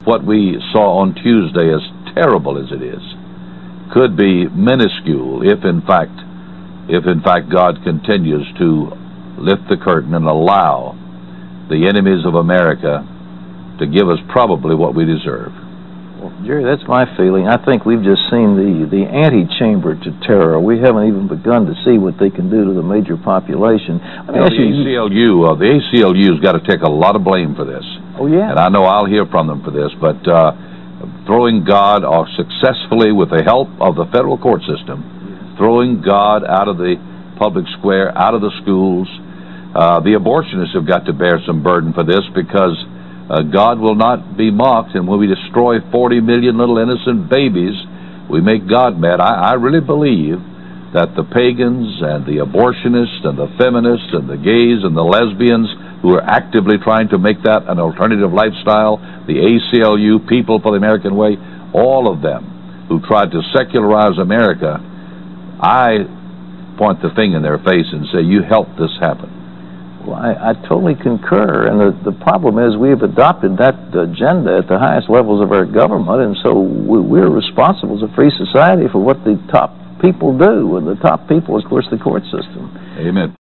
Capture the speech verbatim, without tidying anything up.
What we saw on Tuesday, as terrible as it is, could be minuscule if in fact if in fact God continues to lift the curtain and allow the enemies of America to give us probably what we deserve. Well, Jerry, that's my feeling. I think we've just seen the, the antechamber to terror. We haven't even begun to see what they can do to the major population. I mean, well, the A C L U, uh, the A C L U's got to take a lot of blame for this. Oh, yeah. And I know I'll hear from them for this, but uh, throwing God off successfully with the help of the federal court system, throwing God out of the public square, out of the schools. Uh, the abortionists have got to bear some burden for this, because uh, God will not be mocked, and when we destroy forty million little innocent babies, we make God mad. I, I really believe that the pagans and the abortionists and the feminists and the gays and the lesbians who are actively trying to make that an alternative lifestyle, the A C L U, People for the American Way, all of them who tried to secularize America, I point the finger in their face and say, you helped this happen. Well, I, I totally concur, and the, the problem is we have adopted that agenda at the highest levels of our government, and so we, we're responsible as a free society for what the top people do, and the top people, of course, the court system. Amen.